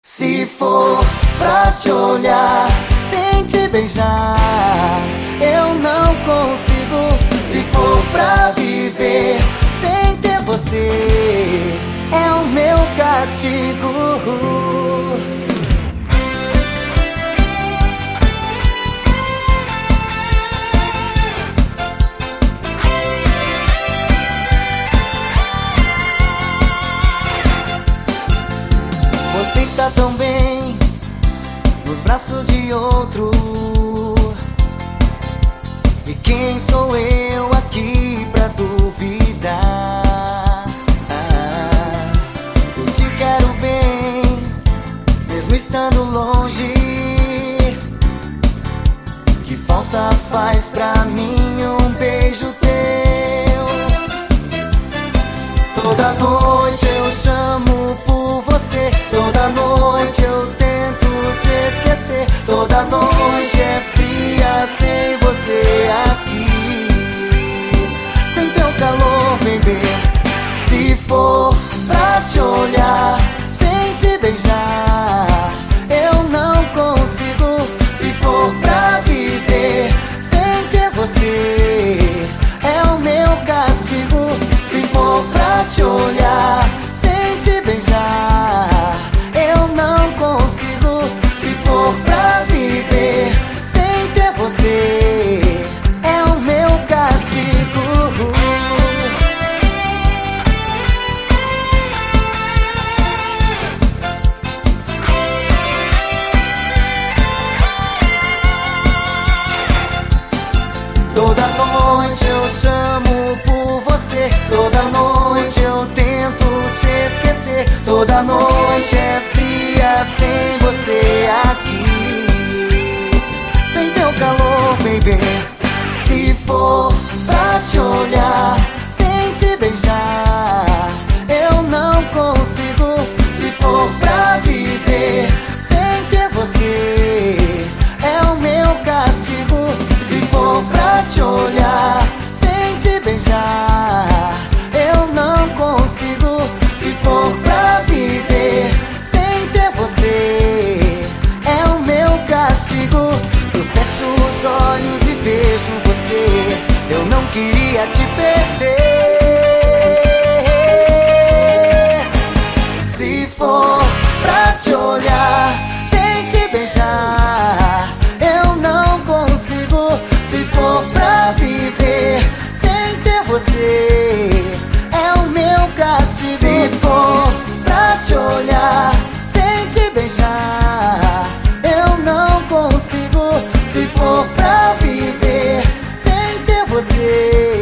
Se for pra te olhar sem te beijar, eu não consigo. Se for pra viver sem ter você, é o meu castigo. Você está tão bem nos braços de outro. E quem sou eu aqui pra duvidar? Eu te quero bem, mesmo estando longe. Que falta faz pra mim um beijo teu? Toda noite eu chamo por você, toda noite eu tento te esquecer. Toda noite é fria sem você aqui, sem teu calor, baby. Se for pra te olhar sem te beijar, eu não consigo. Se for pra viver sem ter você, é o meu castigo. Se for pra te olhar sem te beijar, eu não consigo. Se for pra viver sem ter você, é o meu castigo. Toda noite eu chamo por você, toda noite eu tento te esquecer. Toda noite é fria sem você aqui, sem teu calor, baby. Se for pra te olhar sem te beijar, eu não consigo. Se for pra viver sem ter você, é o meu castigo. Se for pra te olhar sem te beijar, eu não consigo. Se for pra viver sem ter você, é o meu castigo. Eu fecho os olhos e vejo você, eu não queria te perder. Se for pra te olhar sem te beijar, eu não consigo. Se for pra viver sem ter você, é o meu castigo. Se for pra te olhar sem te beijar, eu não consigo. Se for pra viver sem ter você,